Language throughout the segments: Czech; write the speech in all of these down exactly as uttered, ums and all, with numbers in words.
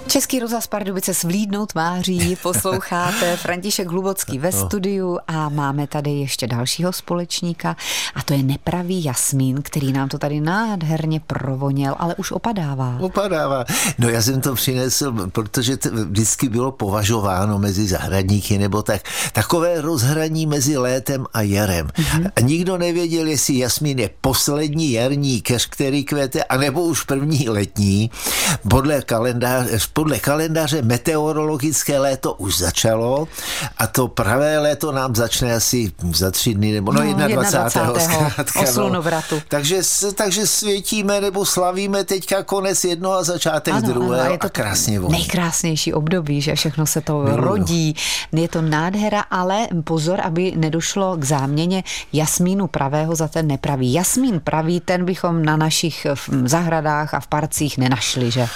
Český rozhlas Pardubice s vlídnou tváří posloucháte František Hlubocký ve studiu a máme tady ještě dalšího společníka a to je nepravý jasmín, který nám to tady nádherně provoněl, ale už opadává. Opadává. No já jsem to přinesl, protože to vždycky bylo považováno mezi zahradníky nebo tak, takové rozhraní mezi létem a jarem. Mm-hmm. A nikdo nevěděl, jestli jasmín je poslední jarní keř, který kvete, anebo už první letní. Podle kalendáře Podle kalendáře meteorologické léto už začalo a to pravé léto nám začne asi za tři dny nebo no, no dvacátého prvního oslu novratu. Takže, takže světíme nebo slavíme teďka konec jednoho a začátek ano, druhého ano, a, a krásně voní. Nejkrásnější období, že všechno se to Miluju. rodí. Je to nádhera, ale pozor, aby nedošlo k záměně jasmínu pravého za ten nepravý. Jasmín pravý, ten bychom na našich zahradách a v parcích nenašli, že?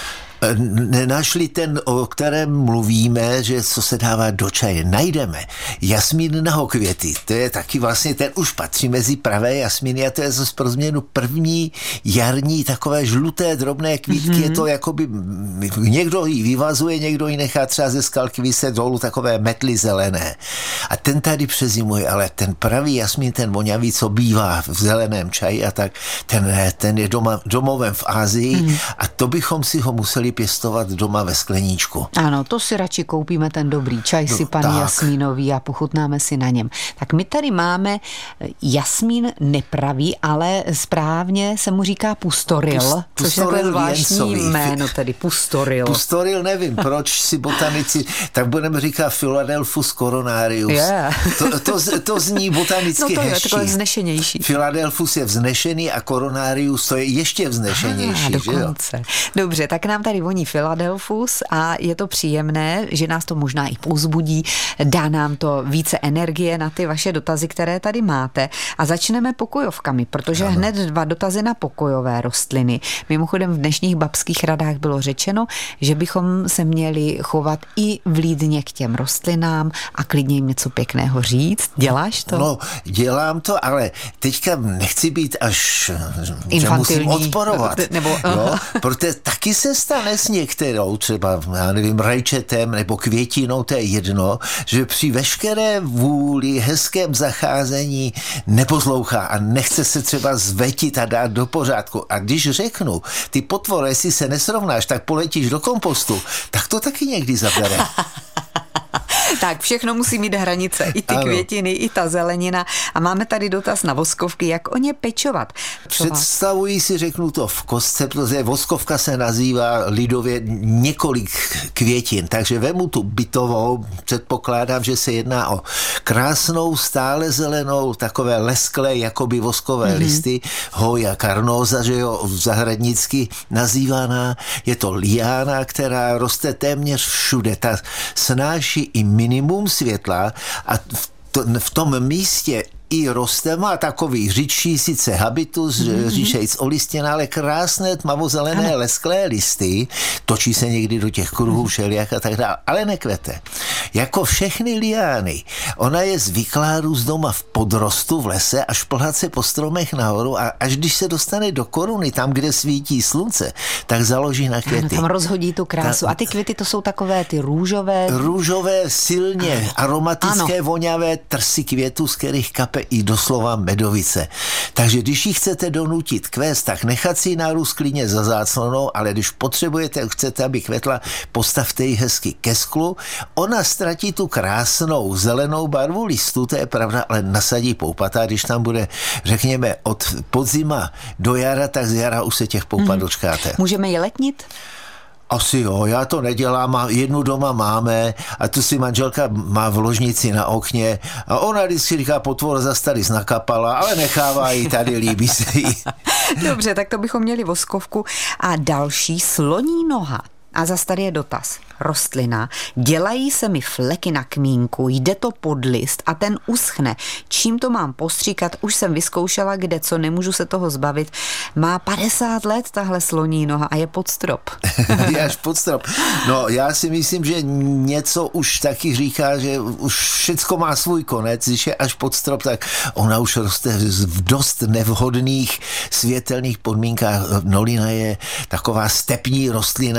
Nenašli ten, o kterém mluvíme, že co se dává do čaje. Najdeme jasmín na hokvěty. To je taky vlastně, ten už patří mezi pravé jasmíny a to je zase pro změnu první jarní takové žluté drobné kvítky. Mm-hmm. Je to jakoby, někdo ji vyvazuje, někdo ji nechá třeba ze skalky vyset dolů, takové metly zelené. A ten tady přezimuje, ale ten pravý jasmín, ten voňavý, co bývá v zeleném čaji a tak, ten ne, ten je doma, domovem v Asii mm. a to bychom si ho museli pěstovat doma ve skleníčku. Ano, to si radši koupíme ten dobrý čaj no, sypaný jasmínový a pochutnáme si na něm. Tak my tady máme jasmín nepravý, ale správně se mu říká pustoril, Pust, což je takové zvláštní jméno, tedy pustoril. Pustoril, nevím, proč si botanici, tak budeme říkat Philadelphus coronarius. Yeah. To, to, to zní botanicky no to hezčí. To je vznešenější. Philadelphus je vznešený a coronarius to je ještě vznešenější. Ah, dokonce. Dobře, tak nám tady voní Philadelphus a je to příjemné, že nás to možná i povzbudí, dá nám to více energie na ty vaše dotazy, které tady máte. A začneme pokojovkami, protože ano. hned dva dotazy na pokojové rostliny. Mimochodem v dnešních babských radách bylo řečeno, že bychom se měli chovat i vlídně k těm rostlinám a klidně jim něco pěkného říct. Děláš to? No, dělám to, ale teďka nechci být až, že musím odporovat. Nebo, jo, protože taky se stane s některou, třeba, já nevím, rajčetem nebo květinou, to je jedno, že při veškeré vůli, hezkém zacházení neposlouchá a nechce se třeba zvetit a dát do pořádku. A když řeknu, ty potvore, jestli se nesrovnáš, tak poletíš do kompostu, tak to taky někdy zabere. Tak všechno musí mít hranice, i ty ano. květiny, i ta zelenina. A máme tady dotaz na voskovky, jak o ně pečovat. Představuji si, řeknu to v kostce, protože voskovka se nazývá lidově několik květin, takže vemu tu bytovou, předpokládám, že se jedná o krásnou, stále zelenou, takové lesklé, jakoby voskové mm-hmm. listy, hoja carnosa, že jo, zahradnicky nazývaná. Je to liána, která roste téměř všude. Ta snáší i minimum světla a v, to, v tom místě i roste, má takový řidší sice habitus, mm-hmm. říšejc olistěná, ale krásné tmavozelené ano. lesklé listy, točí se někdy do těch kruhů všelijak a tak dále, ale nekvete. Jako všechny liány, ona je zvyklá růst doma v podrostu v lese a šplhat se po stromech nahoru a až když se dostane do koruny, tam, kde svítí slunce, tak založí na květy. Ano, tam rozhodí tu krásu. Ta, a ty květy to jsou takové ty růžové? Růžové, silně ano. aromatické, ano. voňavé trsy květů, z kterých kape i doslova medovice. Takže když ji chcete donutit kvést, tak nechat si ji nárůst klidně za záclonou, ale když potřebujete, chcete, aby kvetla, postavte ji hezky ke sklu. Ona ztratí tu krásnou zelenou barvu listů, to je pravda, ale nasadí poupata, když tam bude, řekněme, od podzima do jara, tak z jara už se těch poupat mm. dočkáte. Můžeme je letnit? Asi jo, já to nedělám, jednu doma máme a tu si manželka má v ložnici na okně a ona vždycky říká, potvor zas tady nakapala, ale nechává ji tady, líbí se jí. Dobře, tak to bychom měli voskovku a další sloní noha. A zas tady je dotaz. Rostlina. Dělají se mi fleky na kmínku, jde to pod list a ten uschne. Čím to mám postříkat? Už jsem vyzkoušela, kde co, nemůžu se toho zbavit. Má padesát let tahle sloní noha a je pod strop. Je až pod strop. No, já si myslím, že něco už taky říká, že už všecko má svůj konec, když je až pod strop, tak ona už roste v dost nevhodných světelných podmínkách. Nolina je taková stepní rostlina, která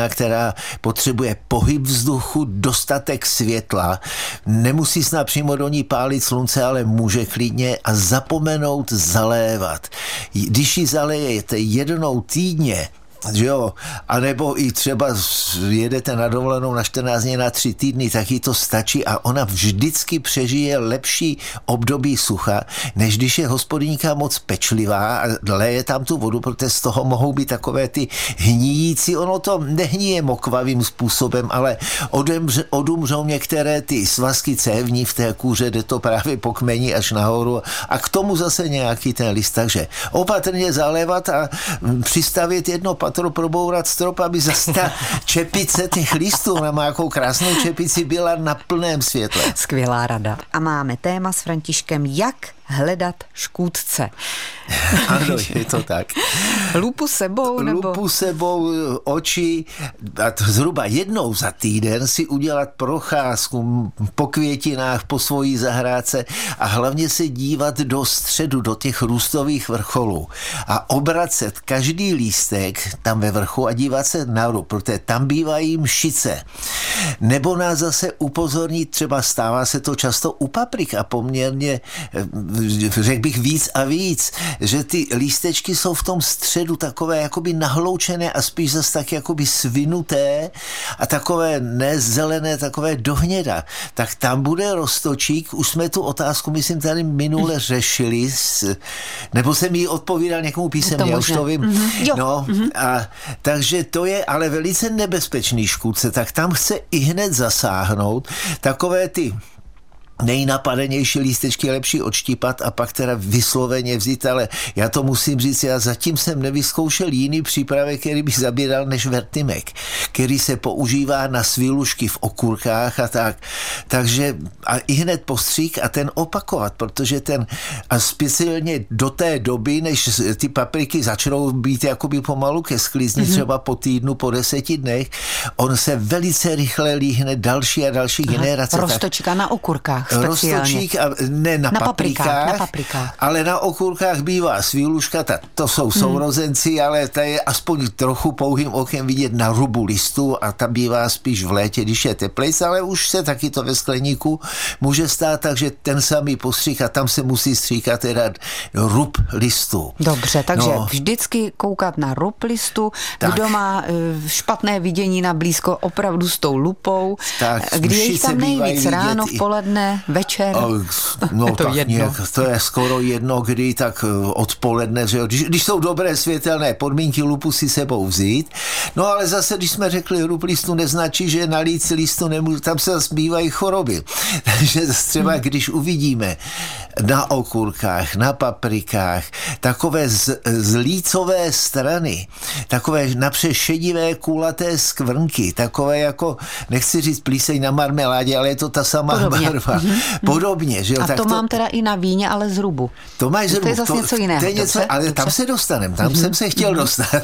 která potřebuje pohyb vzduchu, dostatek světla, nemusí snad přímo do ní pálit slunce, ale může klidně a zapomenout zalévat. Když ji zalejete jednou týdně, že jo, anebo i třeba jedete na dovolenou na čtrnáct dní, na tři týdny, tak jí to stačí a ona vždycky přežije lepší období sucha, než když je hospodyňka moc pečlivá a leje tam tu vodu, protože z toho mohou být takové ty hníjící, ono to nehníje mokvavým způsobem, ale odemře, odumřou některé ty svazky cévní v té kůře, kde to právě pokmení až nahoru a k tomu zase nějaký ten list, takže opatrně zalévat a přistavit jedno patro, probourat strop, aby zase ta čepice těch listů, ona má jakou krásnou čepici, byla na plném světle. Skvělá rada. A máme téma s Františkem, jak hledat škůdce. Ano, je to tak. Lupu sebou? Nebo? Lupu sebou, oči a zhruba jednou za týden si udělat procházku po květinách, po svojí zahrádce a hlavně se dívat do středu, do těch růstových vrcholů a obracet každý lístek tam ve vrchu a dívat se nahoru, protože tam bývají mšice. Nebo nás zase upozornit, třeba stává se to často u paprik a poměrně, řekl bych víc a víc, že ty lístečky jsou v tom středu takové jakoby nahloučené a spíš zase tak jakoby svinuté a takové nezelené, takové dohněda. Tak tam bude roztočík, už jsme tu otázku, myslím, tady minule řešili, nebo jsem jí odpovídal někomu písemně, já už to vím. Mm-hmm. No, mm-hmm. A, takže to je ale velice nebezpečný škůdce, tak tam chce i hned zasáhnout takové ty nejnapadenější lístečky je lepší odštípat a pak teda vysloveně vzít, ale já to musím říct, já zatím jsem nevyzkoušel jiný přípravek, který bych zabíral než vertimek, který se používá na svilušky v okurkách a tak. Takže a i hned postřík a ten opakovat, protože ten a speciálně do té doby, než ty papriky začnou být jakoby pomalu ke sklizni, mm-hmm. třeba po týdnu, po deseti dnech, on se velice rychle líhne další a další Aha, generace. Roztočka na okurkách. Roztočík a ne na, na paprikách, paprikách, na paprikách, ale na okurkách bývá svíluška, ta, to jsou sourozenci, hmm. ale ta je aspoň trochu pouhým okem vidět na rubu listu a ta bývá spíš v létě, když je teplejc, ale už se taky to ve skleníku může stát, takže ten samý postřih a tam se musí stříkat teda rub listu. Dobře, takže no. vždycky koukat na rub listu, tak. Kdo má špatné vidění na blízko opravdu s tou lupou, tak, kdy je tam nejvíc, ráno, v poledne, večer? No je to tak jedno. Nějak, to je skoro jedno, kdy tak odpoledne, že jo. Když, když jsou dobré světelné podmínky, lupu si sebou vzít. No ale zase, když jsme řekli, rub listu neznačí, že na líc listu nemůžu, tam se zbývají choroby. Takže třeba, hmm. když uvidíme na okurkách, na paprikách, takové z, z lícové strany, takové napřed šedivé kulaté skvrnky, takové jako, nechci říct plíseň na marmeládě, ale je to ta samá Podobně. barva. Mm-hmm. Podobně, že jo. A tak to, to mám teda i na víně, ale z rubu. To máš z rubu. To je zase to, něco jiného. To je něco, dobře, ale dobře. tam se dostaneme, tam mm-hmm. jsem se chtěl mm-hmm. dostat.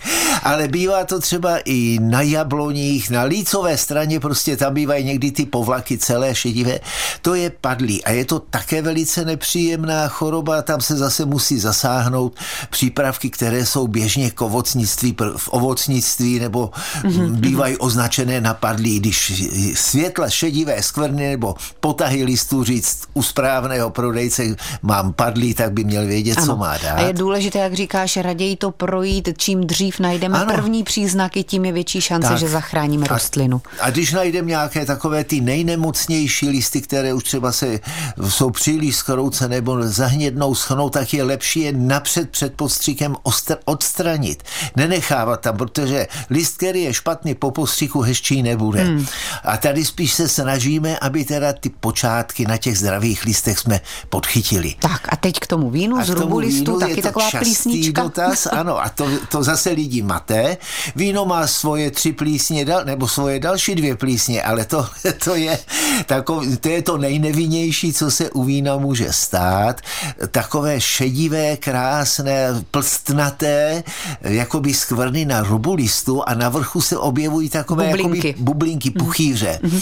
Ale bývá to třeba i na jabloních, na lícové straně, prostě tam bývají někdy ty povlaky celé šedivé. To je padlý a je to také velice nepříjemná choroba, tam se zase musí zasáhnout přípravky, které jsou běžně k ovocnictví, v ovocnictví nebo mm-hmm. bývají označené na padlí, když světla šedivé skvrny nebo potahy listů říct u správného prodejce mám padlý, tak by měl vědět, ano. co má dát. A je důležité, jak říkáš, raději to projít, čím dřív najdeme ano. první příznaky, tím je větší šance, tak. že zachráníme a, rostlinu. A když najdeme nějaké takové ty nejnemocnější listy, které už třeba se jsou příliš skrouce nebo zahnědnou, schnou, tak je lepší je napřed před postříkem ostr- odstranit. Nenechávat tam, protože list, který je špatný po postříku, hezčí nebude. Hmm. A tady spíš se snažíme, aby teda ty počátky na těch zdravých listech jsme podchytili. Tak a teď k tomu vínu, z rubu listů, taky taková plísnička. Dotaz, ano, a to, to zase lidi maté. Víno má svoje tři plísně, dal, nebo svoje další dvě plísně, ale to, to, je, takové, to je to nejnevinnější, co se u vína může stát. Takové šedivé, krásné, plstnaté, jakoby skvrny na rubu listu a na vrchu se objevují takové bublinky, jakoby bublinky puchýře. Mm-hmm.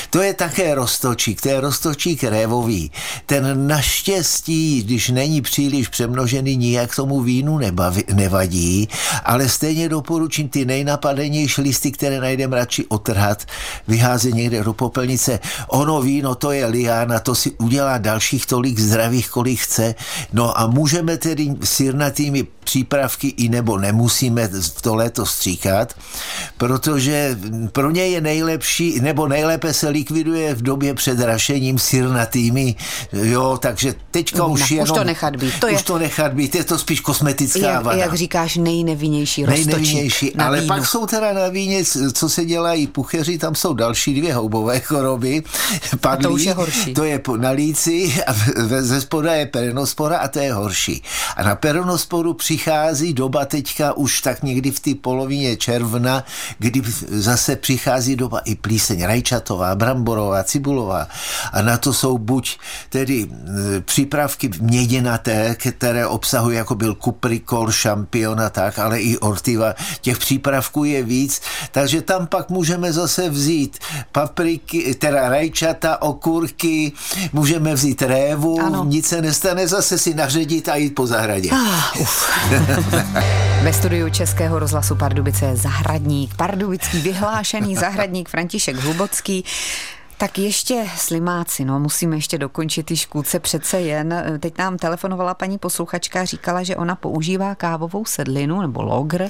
To je také roztočík, to je roztočík révový. Ten naštěstí, když není příliš přemnožený, nijak tomu vínu nebaví, nevadí, ale stejně doporučím ty nejnapadenější listy, které najdeme, radši otrhat, vyházet někde do popelnice. Ono víno, to je liána, to si udělá dalších tolik zdravých, kolik chce. No a můžeme tedy sirnatými přípravky i nebo nemusíme to léto stříkat, protože pro ně je nejlepší, nebo nejlépe se likviduje v době před rašením sirnatými, jo, takže teďka už no, jenom... Už to nechat být. To už je, to nechat být, je to spíš kosmetická jak, vada. Jak říkáš, nejnevinnější roztočík. Nejnevinnější, na ale vínu. pak jsou teda na víně, co se dělají pucheři, tam jsou další dvě houbové choroby. Padlí, a to už je horší. To je na líci a ze spoda je peronospora a to je horší. A na peronosporu přichází doba teďka už tak někdy v té polovině června, kdy zase přichází doba i plíseň rajčatová, bramborová, cibulová. A na to jsou buď tedy přípravky měděnaté, které obsahují, jako byl kuprikol, šampion a tak, ale i ortiva. Těch přípravků je víc, takže tam pak můžeme zase vzít papriky, teda rajčata, okurky, můžeme vzít révu, ano. Nic se nestane, zase si naředit a jít po zahradě. Ah, uf. Ve studiu Českého rozhlasu Pardubice je zahradník, pardubický vyhlášený zahradník František Hlubocký. Tak ještě slimáci, no musíme ještě dokončit ty škůdce přece jen. Teď nám telefonovala paní posluchačka, říkala, že ona používá kávovou sedlinu nebo logr,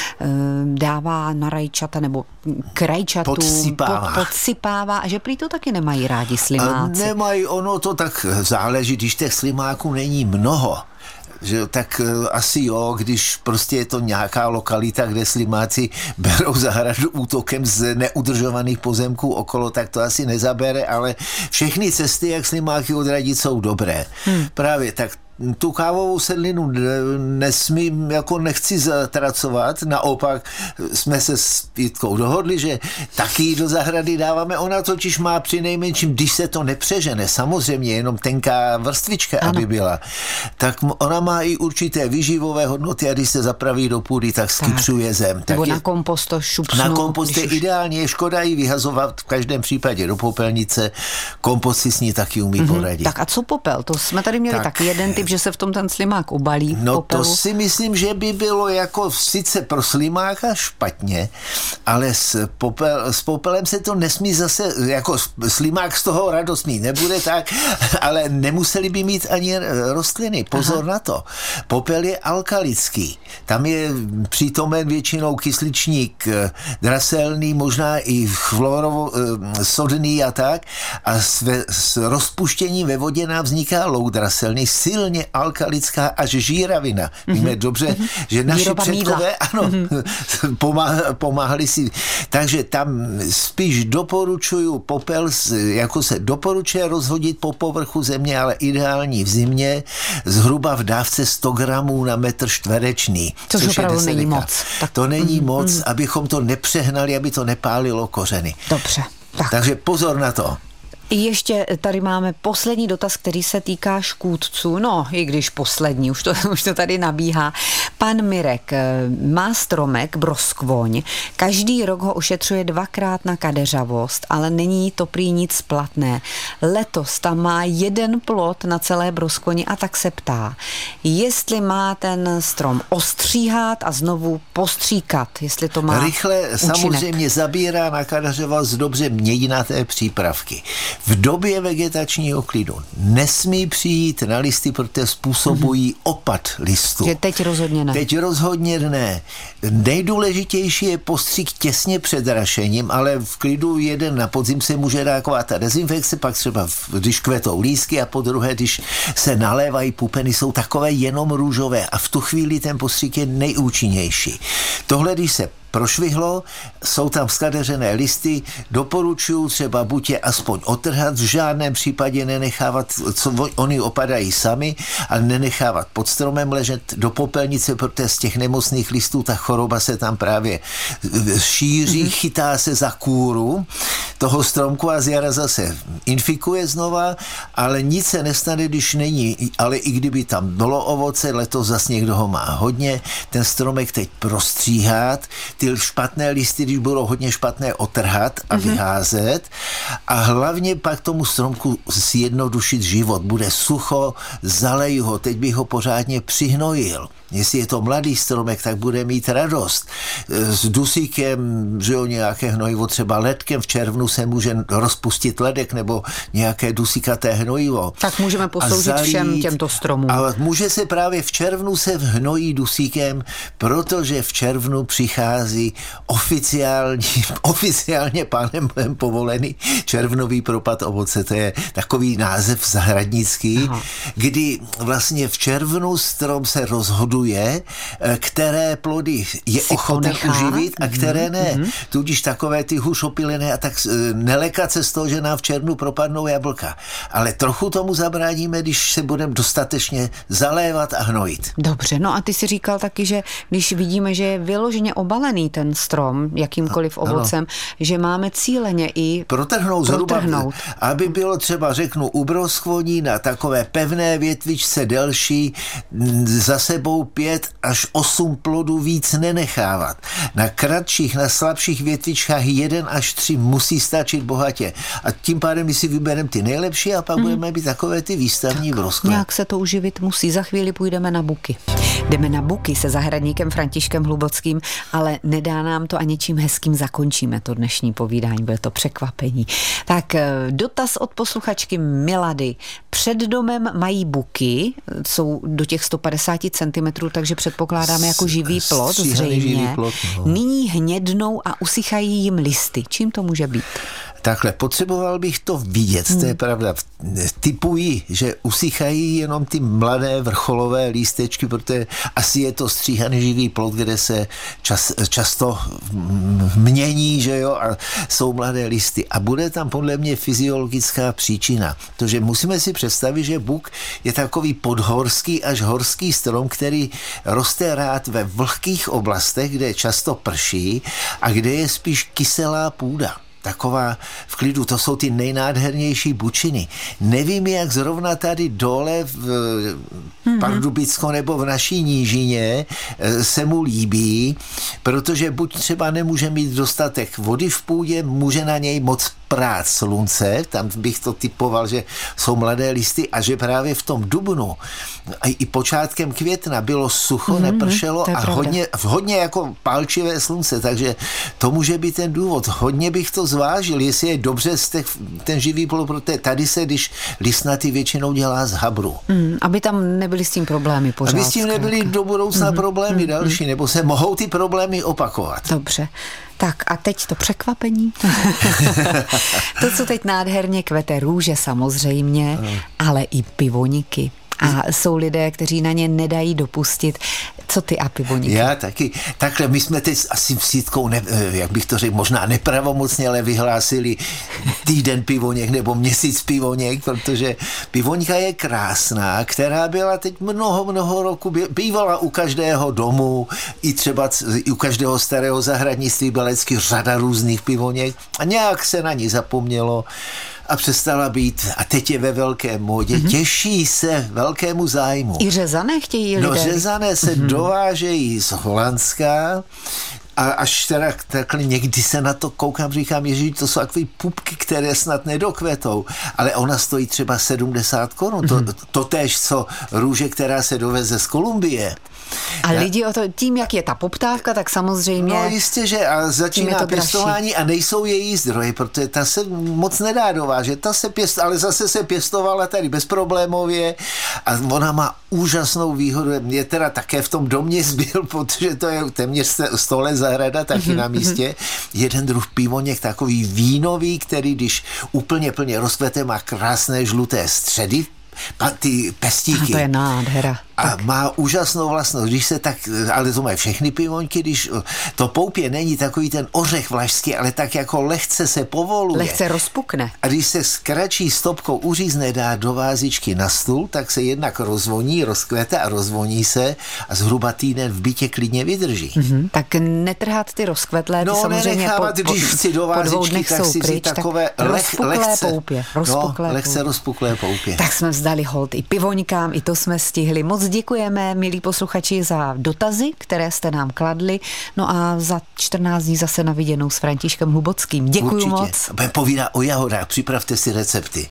dává na rajčata nebo k rajčatům, podsypává. Pod, podsypává a že prý to taky nemají rádi slimáci. Nemají, ono to tak záleží, když těch slimáků není mnoho. Že, tak asi jo, když prostě je to nějaká lokalita, kde slimáci berou zahradu útokem z neudržovaných pozemků okolo, tak to asi nezabere, ale všechny cesty, jak slimáky odradit, jsou dobré. Hmm. Právě tak tu kávovou sedlinu nesmím, jako nechci zatracovat, naopak jsme se s Jitkou dohodli, že taky do zahrady dáváme, ona totiž má při nejmenším, když se to nepřežene, samozřejmě jenom tenká vrstvička, ano. aby byla, tak ona má i určité výživové hodnoty a když se zapraví do půdy, tak skypřuje zem. Nebo tak na je, kompost to šupsnu. Na kompost je už... ideálně, je škoda ji vyhazovat v každém případě do popelnice, kompost si s ní taky umí mm-hmm. poradit. Tak a co popel? To jsme tady měli tak, taky jeden typ, že se v tom ten slimák obalí. No popelu. To si myslím, že by bylo jako sice pro slimáka špatně, ale s, popel, s popelem se to nesmí zase, jako slimák z toho radost mít nebude tak, ale nemuseli by mít ani rostliny. Pozor Aha. na to. Popel je alkalický. Tam je přítomen většinou kysličník draselný, možná i chlorovo, sodný a tak. A s, s rozpuštěním ve vodě nám vzniká louk draselný, silně alkalická až žíravina. Mm-hmm. Víme dobře, mm-hmm. že naši Výroba předkové ano, mm-hmm. pomáhali, pomáhali si. Takže tam spíš doporučuju popel, jako se doporučuje rozhodit po povrchu země, ale ideální v zimě, zhruba v dávce sto gramů na metr čtvereční. Což, což opravdu není moc. Tak... To není mm-hmm. moc, abychom to nepřehnali, aby to nepálilo kořeny. Dobře. Tak. Takže pozor na to. Ještě tady máme poslední dotaz, který se týká škůdců. No, i když poslední, už to, už to tady nabíhá. Pan Mirek má stromek broskvoň. Každý rok ho ošetřuje dvakrát na kadeřavost, ale není to prý nic platné. Letos tam má jeden plod na celé broskvoni a tak se ptá, jestli má ten strom ostříhat a znovu postříkat, jestli to má Rychle účinek. Samozřejmě zabírá na kadeřavost dobře měděnaté přípravky. V době vegetačního klidu nesmí přijít na listy, protože způsobují opad listů. Že teď rozhodně ne. Teď rozhodně ne. Nejdůležitější je postřik těsně před rašením, ale v klidu jeden na podzim se může dát taková ta dezinfekce, pak třeba když kvetou lístky a po druhé, když se nalévají pupeny, jsou takové jenom růžové a v tu chvíli ten postřik je nejúčinnější. Tohle, když se prošvihlo, jsou tam skadeřené listy, doporučuju třeba buď je aspoň otrhat, v žádném případě nenechávat, co oni opadají sami, ale nenechávat pod stromem ležet do popelnice, protože z těch nemocných listů ta choroba se tam právě šíří, mm-hmm. chytá se za kůru, toho stromku a z jara zase infikuje znova, ale nic se nestane, když není. Ale i kdyby tam bylo ovoce, letos zase někdo ho má hodně, ten stromek teď prostříhat, ty špatné listy, když budou hodně špatné, otrhat a mm-hmm. vyházet a hlavně pak tomu stromku zjednodušit život. Bude sucho, zalej ho, teď bych ho pořádně přihnojil. Jestli je to mladý stromek, tak bude mít radost. S dusíkem, že jo, nějaké hnojivo, třeba ledkem v červnu se může rozpustit ledek nebo nějaké dusíkaté hnojivo. Tak můžeme posloužit všem těmto stromům. Ale může se právě v červnu se hnojí dusíkem, protože v červnu přichází oficiální, oficiálně pánem Bohem povolený červnový propad ovoce. To je takový název zahradnický, Aha. kdy vlastně v červnu strom se rozhoduje, které plody je si ochoten ponechá. uživit a které ne. Mm-hmm. Tudíž takové ty hůř opylené a tak nelekat se z toho, že nám v červnu propadnou jablka. Ale trochu tomu zabráníme, když se budeme dostatečně zalévat a hnojit. Dobře, no a ty si říkal taky, že když vidíme, že je vyloženě obalený ten strom jakýmkoliv ovocem, ano. že máme cíleně i protrhnout, protrhnout. Zhruba, aby bylo třeba, řeknu, u broskvoní na takové pevné větvičce delší za sebou pět až osm plodů víc nenechávat. Na kratších, na slabších větvičkách jeden až tři musí stačit bohatě. A tím pádem my si vybereme ty nejlepší a pak mm. budeme být takové ty výstavní broskve. Nějak se to uživit musí. Za chvíli půjdeme na buky. Jdeme na buky se zahradníkem Františkem Hlubockým, ale nedá nám to a něčím hezkým zakončíme to dnešní povídání. Bylo to překvapení. Tak dotaz od posluchačky Milady. Před domem mají buky, jsou do těch sto padesát centimetrů, takže předpokládáme jako živý plod zřejmě. Plot, no. Nyní hnědnou a usychají jim listy. Čím to může být? Takhle, potřeboval bych to vidět, hmm. to je pravda. Typuji, že usychají jenom ty mladé vrcholové lístečky, protože asi je to stříhaný živý plod, kde se čas, často mění, že jo, a jsou mladé listy. A bude tam podle mě fyziologická příčina. Protože musíme si představit, že buk je takový podhorský až horský strom, který roste rád ve vlhkých oblastech, kde často prší a kde je spíš kyselá půda. Taková v klidu, to jsou ty nejnádhernější bučiny. Nevím, jak zrovna tady dole v mm-hmm. Pardubicku nebo v naší nížině se mu líbí, protože buď třeba nemůže mít dostatek vody v půdě, může na něj moc prát slunce, tam bych to typoval, že jsou mladé listy a že právě v tom dubnu a i počátkem května bylo sucho, mm-hmm, nepršelo a hodně, hodně jako pálčivé slunce, takže to může být ten důvod. Hodně bych to zvážil, jestli je dobře ten živý plod, protože tady se, když listnatý většinou dělá z habru. Mm, aby tam nebyly s tím problémy pořád. Aby s tím nebyly do budoucna mm, problémy mm, další, mm. nebo se mohou ty problémy opakovat. Dobře. Tak a teď to překvapení. To, co teď nádherně kvete, růže samozřejmě, ale i pivoniky. A jsou lidé, kteří na ně nedají dopustit. Co ty a pivoníky? Já taky. Takhle, my jsme teď asi v Sítkou, ne, jak bych to řekl, možná nepravomocně, ale vyhlásili týden pivoněk nebo měsíc pivoněk, protože pivoňka je krásná, která byla teď mnoho, mnoho roku, bývala u každého domu, i třeba i u každého starého zahradnictví byla vždycky řada různých pivoněk a nějak se na ní zapomnělo a přestala být a teď je ve velké módě. Mm-hmm. Těší se velkému zájmu. I řezané chtějí lidé? No řezané se mm-hmm. dovážejí z Holandska a až teda takhle někdy se na to koukám, říkám, ježiš, to jsou takové pupky, které snad nedokvetou, ale ona stojí třeba sedmdesát korun. Mm-hmm. To, to též, co růže, která se doveze z Kolumbie. A lidi o to, tím, jak je ta poptávka, tak samozřejmě... No jistě, že a začíná pěstování a nejsou její zdroje, protože ta se moc nedá dovážet. Ta se pěst, ale zase se pěstovala tady bezproblémově a ona má úžasnou výhodu. Je teda také v tom domě zbyl, protože to je téměř sto let zahrada, taky na místě. Jeden druh pivoněk, takový vínový, který když úplně plně rozkvete, má krásné žluté středy, ty pestíky. A to je nádhera. A tak. Má úžasnou vlastnost, když se tak, ale to mají všechny pivoňky, když to poupě není takový ten ořech vlašský, ale tak jako lehce se povoluje. Lehce rozpukne. A když se s kratší stopkou uřízne dá do vázičky na stůl, tak se jednak rozvoní, rozkvete a rozvoní se a zhruba týden v bytě klidně vydrží. Mm-hmm. Tak netrhat ty rozkvetlé, ty no, samozřejmě po, když chci do vázičky, tak si vzít takové leh, lehce, poupě, rozpuklé no, lehce poupě. rozpuklé poupě. Tak jsme vzdali hold i pivoňkám, i to jsme stihli. Moc děkujeme, milí posluchači, za dotazy, které jste nám kladli. No a za čtrnáct dní zase na viděnou s Františkem Hlubockým. Děkuju Určitě. moc. Bude povídat o jahodách, připravte si recepty.